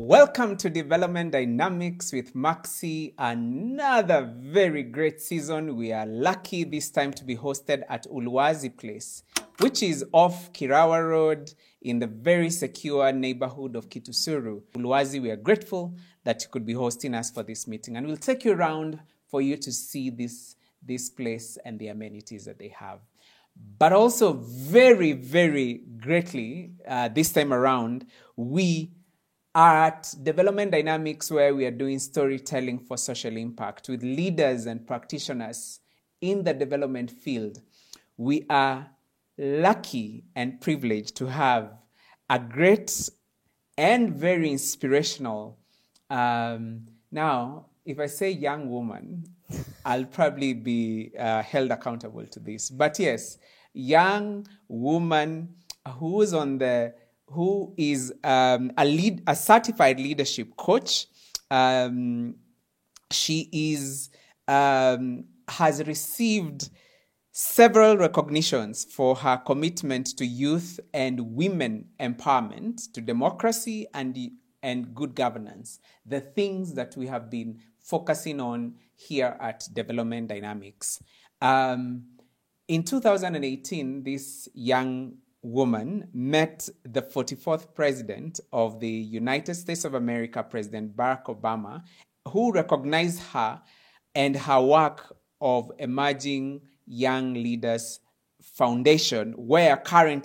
Welcome to Development Dynamics with Maxi. Another very great season. We are lucky this time to be hosted at Uluwazi Place, which is off Kirawa Road in the very secure neighborhood of Kitusuru. Uluwazi, we are grateful that you could be hosting us for this meeting, and we'll take you around for you to see this place and the amenities that they have. But also very, very greatly, this time around, we are at Development Dynamics, where we are doing storytelling for social impact with leaders and practitioners in the development field. We are lucky and privileged to have a great and very inspirational, now, if I say young woman, I'll probably be held accountable to this. But yes, young woman who is a certified leadership coach. She has received several recognitions for her commitment to youth and women empowerment, to democracy and good governance, the things that we have been focusing on here at Development Dynamics. In 2018, this young woman met the 44th president of the United States of America, President Barack Obama, who recognized her and her work of Emerging Young Leaders Foundation, where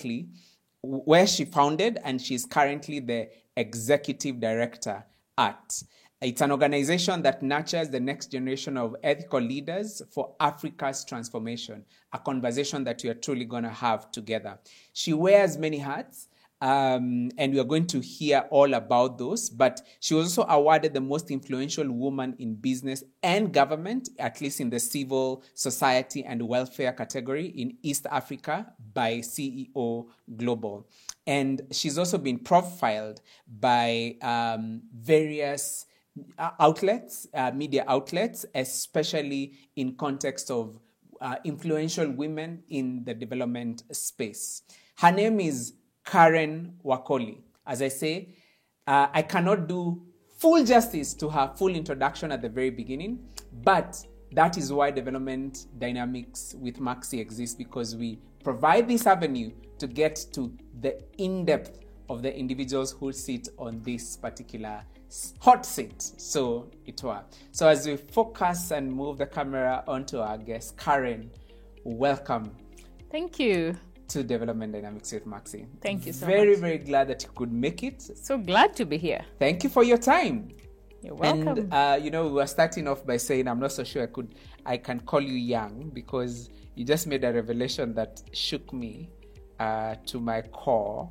she founded, and she's currently the executive director at. It's an organization that nurtures the next generation of ethical leaders for Africa's transformation, a conversation that we are truly going to have together. She wears many hats, and we are going to hear all about those, but she was also awarded the most influential woman in business and government, at least in the civil society and welfare category in East Africa by CEO Global. And she's also been profiled by various outlets, media outlets, especially in context of influential women in the development space. Her name is Karen Wakoli. As I say, I cannot do full justice to her full introduction at the very beginning, but that is why Development Dynamics with Maxi exists, because we provide this avenue to get to the in-depth of the individuals who sit on this particular hot seat, so it were. So as we focus and move the camera onto our guest, Karen, welcome. Thank you. To Development Dynamics with Maxi. Thank you so much. Very, very glad that you could make it. So glad to be here. Thank you for your time. You're welcome. And, we were starting off by saying, I'm not so sure I can call you young, because you just made a revelation that shook me to my core.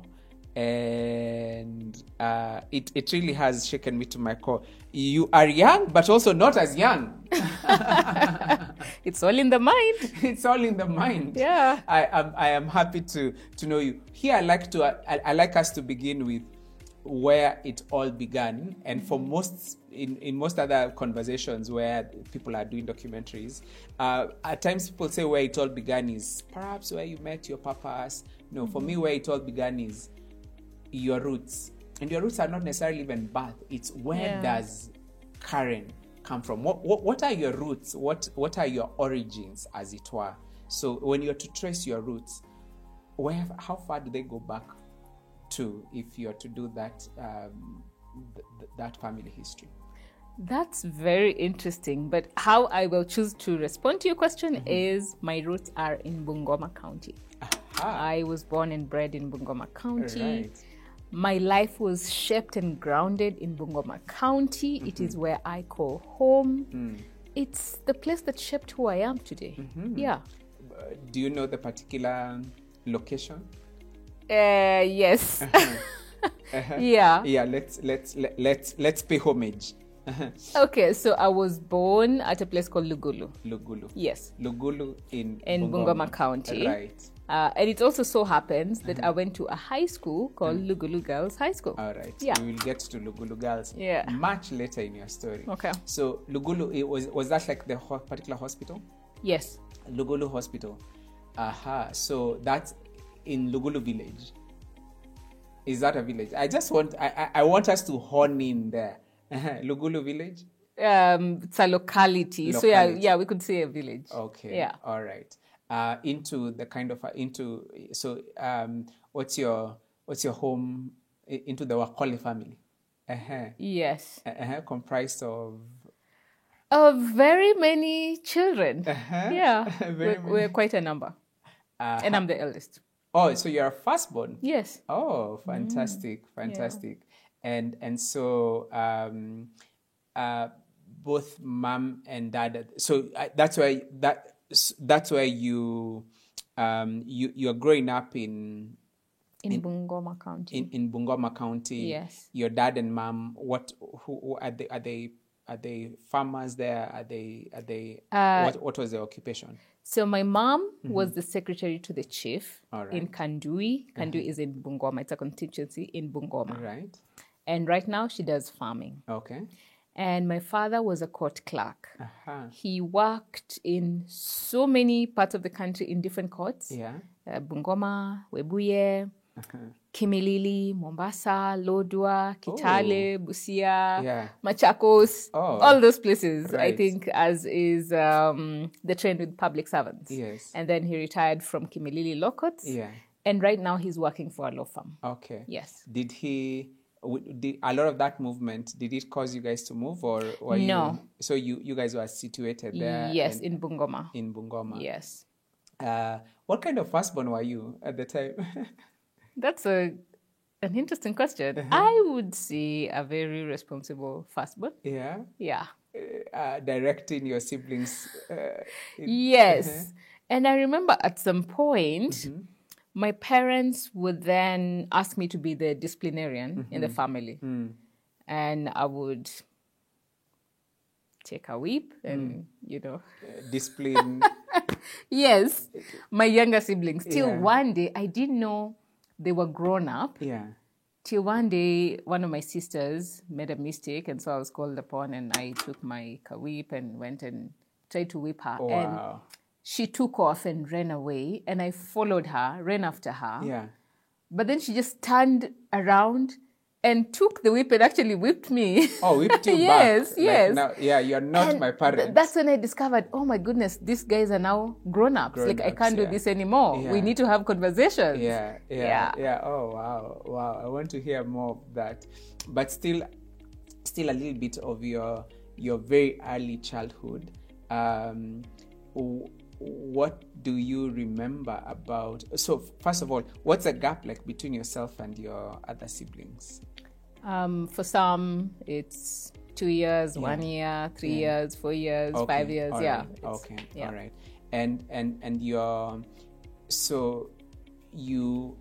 And it really has shaken me to my core. You are young, but also not as young. It's all in the mind. It's all in the mind. Yeah. I am happy to know you. Here, I like us to begin with where it all began. And for in most other conversations where people are doing documentaries, at times people say where it all began is perhaps where you met your papas. No, for me, where it all began is your roots. And your roots are not necessarily even birth. It's where does Karen come from? What are your roots? What are your origins, as it were? So when you're to trace your roots, how far do they go back to, if you're to do that that family history? That's very interesting. But how I will choose to respond to your question is my roots are in Bungoma County. Aha. I was born and bred in Bungoma County. Right. My life was shaped and grounded in Bungoma County. Mm-hmm. It is where I call home. Mm. It's the place that shaped who I am today. Mm-hmm. Yeah. Do you know the particular location? Yes. Uh-huh. Yeah. Yeah. Let's pay homage. Okay, so I was born at a place called Lugulu. Lugulu. Yes. Lugulu in Bungoma County. Right. And it also so happens that I went to a high school called Lugulu Girls High School. All right. Yeah. We will get to Lugulu Girls much later in your story. Okay. So Lugulu, was that like the particular hospital? Yes. Lugulu Hospital. Aha. So that's in Lugulu village. Is that a village? I want us to hone in there. Lugulu village? It's a locality. So yeah, we could say a village. Okay. Yeah. All right. Into the kind of what's your home into the Wakoli family? Yes. Comprised of very many children. Yeah. We're quite a number. And I'm the eldest. Oh, so you're a firstborn? Yes. Oh, fantastic. Yeah. And so both mom and dad. So that's why you you're growing up in Bungoma County. In Bungoma County. Yes. Your dad and mom. Who are they? Are they farmers there? Are they? What was their occupation? So my mom was the secretary to the chief in Kandui. Kandui is in Bungoma. It's a constituency in Bungoma. Right. And right now she does farming. Okay. And my father was a court clerk. He worked in so many parts of the country in different courts. Yeah. Bungoma, Webuye, Kimilili, Mombasa, Lodwar, Kitale, Busia, Machakos, all those places, right. I think, as is the trend with public servants. Yes. And then he retired from Kimilili Law Courts. Yeah. And right now he's working for a law firm. Okay. Yes. Did a lot of that movement, did it cause you guys to move, or were No. So you guys were situated there? Yes, in Bungoma. In Bungoma. Yes. What kind of firstborn were you at the time? That's an interesting question. I would say a very responsible firstborn. Yeah? Yeah. Directing your siblings? Yes. And I remember at some point, my parents would then ask me to be the disciplinarian in the family. And I would take a whip and, discipline. Yes. My younger siblings. Till one day, I didn't know they were grown up. Yeah. Till one day, one of my sisters made a mistake, and so I was called upon, and I took my whip and went and tried to whip her. Wow. And she took off and ran away, and I followed her, ran after her. Yeah. But then she just turned around and took the whip and actually whipped me. Oh, whipped you yes, back? Yes, now, you're not my parent. That's when I discovered, oh my goodness, these guys are now grown-ups. I can't do this anymore. Yeah. We need to have conversations. Yeah. Oh, wow. I want to hear more of that. But still a little bit of your very early childhood. What do you remember about? So first of all, what's the gap like between yourself and your other siblings? For some, it's 2 years, 1 year, 3 years, 4 years, 5 years. All yeah. Right. Okay. Yeah. All right. And so you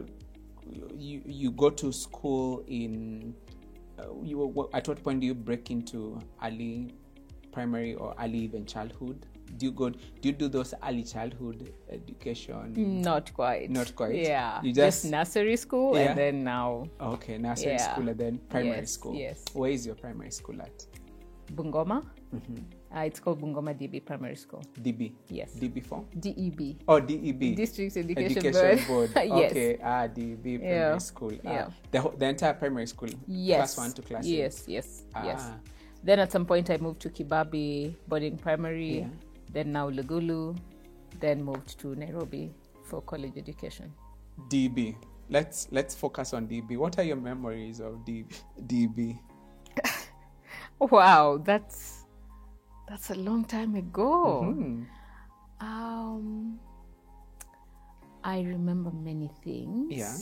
go to school in. At what point do you break into early primary or early even childhood? Do you do those early childhood education? Not quite. Yeah. You just nursery school and then now. Okay, nursery school and then primary school. Yes. Where is your primary school at? Bungoma. It's called Bungoma DB Primary School. DB? Yes. DB for? DEB. Oh, DEB. District Education Board. Yes. Okay, DEB Primary School. The entire primary school? Yes. Class 1 to class 8? Yes. Then at some point I moved to Kibabi Boarding Primary, then now Lugulu, then moved to Nairobi for college education. DB. Let's focus on DB. What are your memories of DB? Wow, that's a long time ago. I remember many things. Yeah.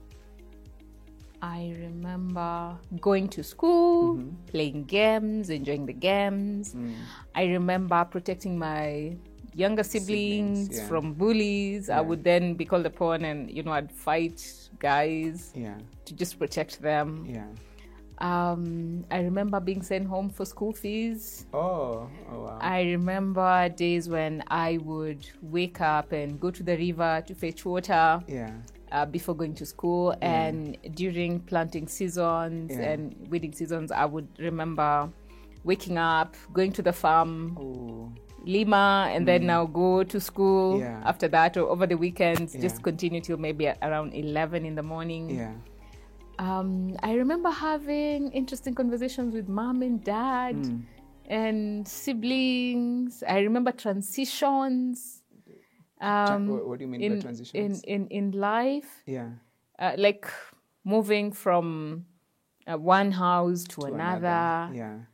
I remember going to school, playing games, enjoying the games. I remember protecting my younger siblings from bullies. I would then be called upon and, I'd fight guys to just protect them. Yeah. I remember being sent home for school fees. Oh wow. I remember days when I would wake up and go to the river to fetch water. Yeah. Before going to school, and during planting seasons and weeding seasons, I would remember waking up, going to the farm, Lima, and then now go to school. Yeah. After that, or over the weekends, just continue till maybe around 11 in the morning. Yeah. I remember having interesting conversations with mom and dad and siblings. I remember transitions. What do you mean by transitions? In life? Yeah. Like moving from one house to another.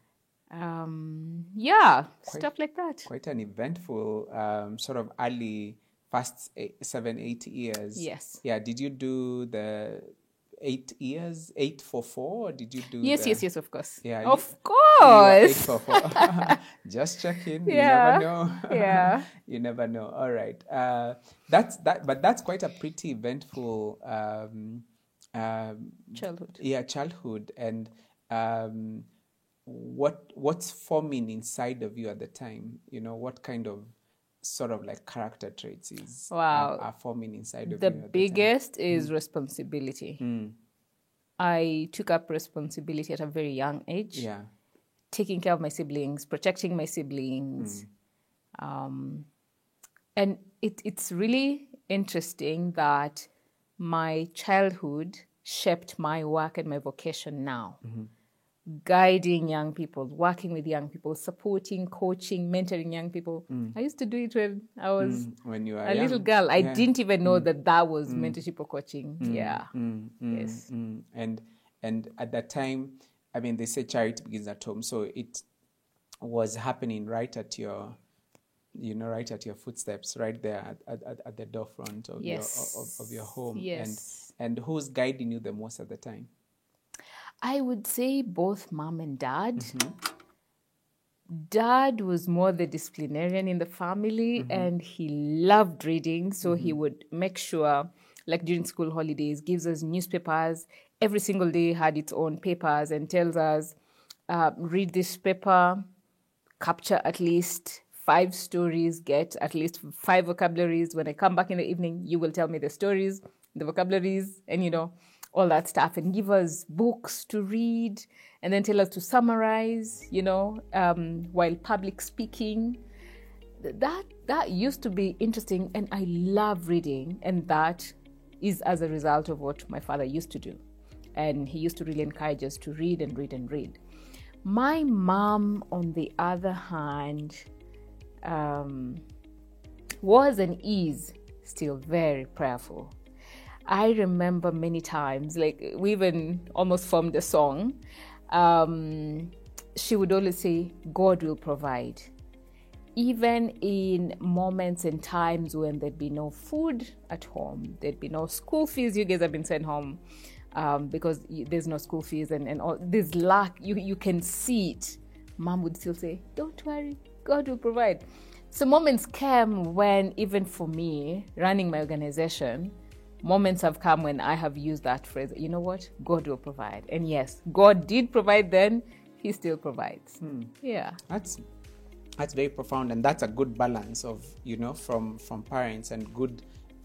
Yeah. Stuff like that. Quite an eventful sort of early, first 7-8 years. Yes. Yeah. Did you do the 8 years, 8 for 4? Or did you do? Yes, of course. Yeah. Of course. 8 for 4. Just checking. Yeah. You never know. Yeah. You never know. All right. But that's quite a pretty eventful childhood. Yeah, childhood. And what's forming inside of you at the time? What kind of sort of like character traits are forming inside of you? The biggest is responsibility. I took up responsibility at a very young age. Yeah. Taking care of my siblings, protecting my siblings. And it's really interesting that my childhood shaped my work and my vocation now. Guiding young people, working with young people, supporting, coaching, mentoring young people. I used to do it when I was when you were a young. little girl. I didn't even know that was mentorship or coaching. Yes. And at that time, I mean, they say charity begins at home. So it was happening right at your footsteps, right there at the door front of your home. Yes. And who's guiding you the most at the time? I would say both mom and dad. Dad was more the disciplinarian in the family, and he loved reading. So he would make sure, like during school holidays, gives us newspapers. Every single day had its own papers and tells us, read this paper, capture at least 5 stories, get at least 5 vocabularies. When I come back in the evening, you will tell me the stories, the vocabularies, and all that stuff, and give us books to read, and then tell us to summarize, while public speaking. That used to be interesting, and I love reading, and that is as a result of what my father used to do. And he used to really encourage us to read and read and read. My mom, on the other hand, was and is still very prayerful. I remember many times, like we even almost formed a song. She would always say, God will provide. Even in moments and times when there'd be no food at home, there'd be no school fees, you guys have been sent home because there's no school fees and all this lack, you can see it. Mom would still say, don't worry, God will provide. So moments came when, even for me, running my organization, moments have come when I have used that phrase, you know what, God will provide. And yes, God did provide then, he still provides. Yeah. That's very profound, and that's a good balance of, from parents, and good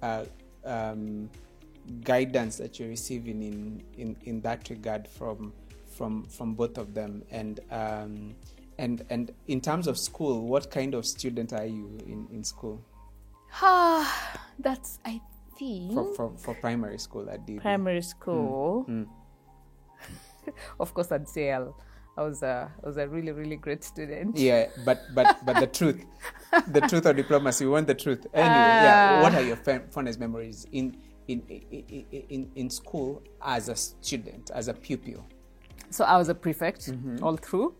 guidance that you're receiving in that regard from both of them. And in terms of school, what kind of student are you in school? That's, I think, for primary school at DB. Primary school. Of course, I'd say I was a really, really great student. Yeah, but the truth or diplomacy, we want the truth. Anyway, what are your fondest memories in school as a student, as a pupil? So I was a prefect all through.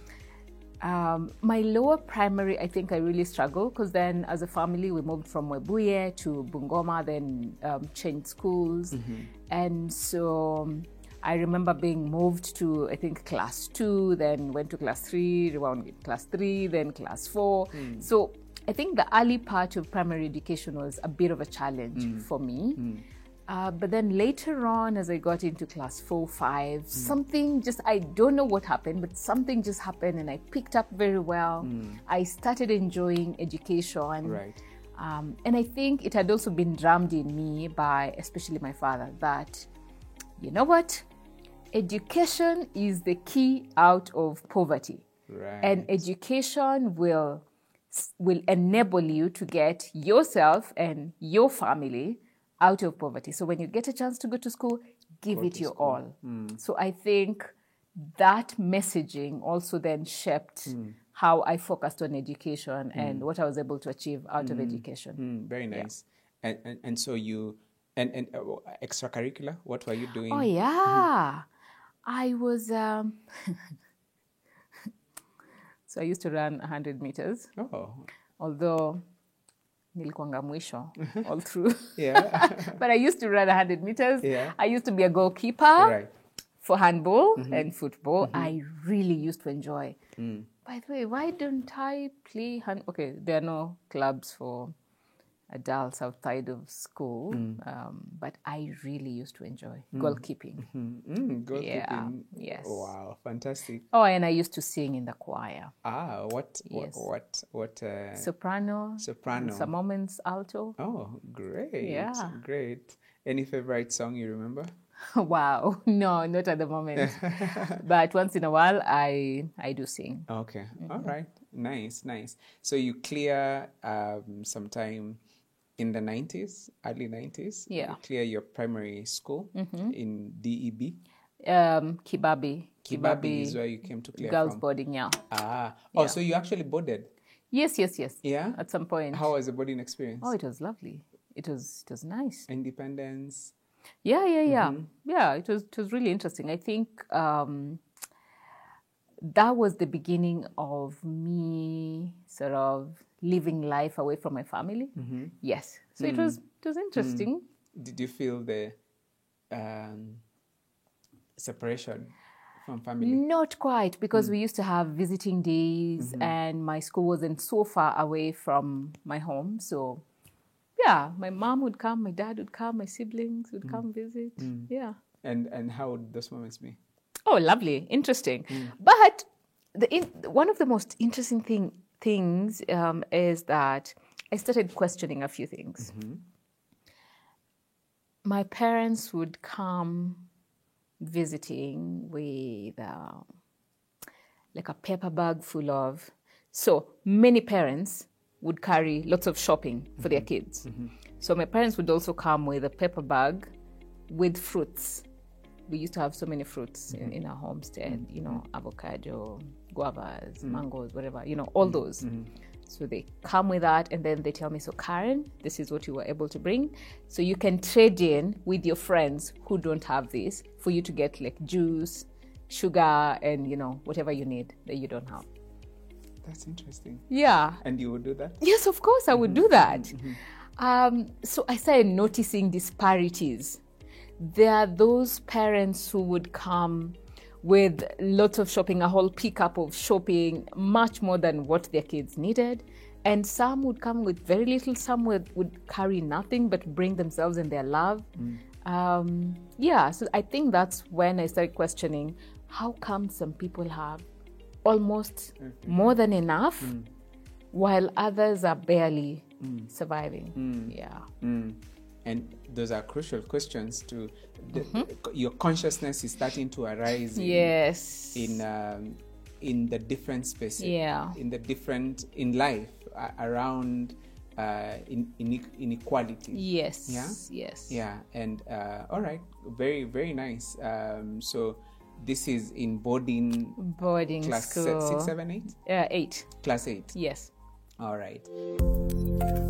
My lower primary, I think I really struggled, because then as a family we moved from Webuye to Bungoma, then changed schools. And so I remember being moved to, I think, class 2, then went to class 3, rewound class 3, then class 4. So I think the early part of primary education was a bit of a challenge for me. But then later on, as I got into class 4, 5, something just, I don't know what happened, but something just happened and I picked up very well. I started enjoying education. Right. And I think it had also been drummed in me by especially my father that, you know what? Education is the key out of poverty. Right. And education will enable you to get yourself and your family out of poverty. So when you get a chance to go to school, give it your all. So I think that messaging also then shaped how I focused on education and what I was able to achieve out of education. Very nice. And so you, and extracurricular, what were you doing? Oh, yeah. I was, so I used to run 100 meters. Oh. Although, nilikuanga mwisho all through. Yeah. But I used to run 100 meters. Yeah. I used to be a goalkeeper. Right. For handball and football. I really used to enjoy. By the way, why don't I play okay, there are no clubs for adults outside of school, but I really used to enjoy goalkeeping. Goalkeeping. Yeah, yes. Wow, fantastic. Oh, and I used to sing in the choir. What? Soprano. Some moments alto. Oh, great. Yeah. Great. Any favorite song you remember? Wow, no, not at the moment. But once in a while, I do sing. Okay, all right, nice. So you clear sometime in the 90s, early 90s. Yeah. You clear your primary school in DEB. Kibabi. Kibabi is where you came to clear Girls from. boarding, yeah. Oh, so you actually boarded? Yes. Yeah. At some point. How was the boarding experience? Oh, it was lovely. It was nice. Independence. Yeah. Yeah, it was really interesting. I think that was the beginning of me sort of living life away from my family. Yes. So it was interesting. Did you feel the separation from family? Not quite, because we used to have visiting days and my school wasn't so far away from my home. So yeah, my mom would come, my dad would come, my siblings would come visit. Yeah. And how would those moments be? Oh, lovely, interesting. But one of the most interesting things is that I started questioning a few things. My parents would come visiting with like a paper bag full of. So many parents would carry lots of shopping for their kids. So my parents would also come with a paper bag with fruits. We used to have so many fruits in our homestead, avocado, guavas, mangoes, whatever, all those. So they come with that and then they tell me, so Karen, this is what you were able to bring. So you can trade in with your friends who don't have this for you to get like juice, sugar, and, whatever you need that you don't have. That's interesting. Yeah. And you would do that? Yes, of course, I would do that. So I started noticing disparities. There are those parents who would come with lots of shopping, a whole pickup of shopping, much more than what their kids needed. And some would come with very little, some would carry nothing but bring themselves and their love. So I think that's when I started questioning, how come some people have almost more than enough while others are barely surviving? And those are crucial questions to your consciousness is starting to arise in the different spaces, in life around inequality. Yes. And all right, very, very nice. So this is in boarding class school. 6, 7, 8? 8. Class 8. Yes. All right.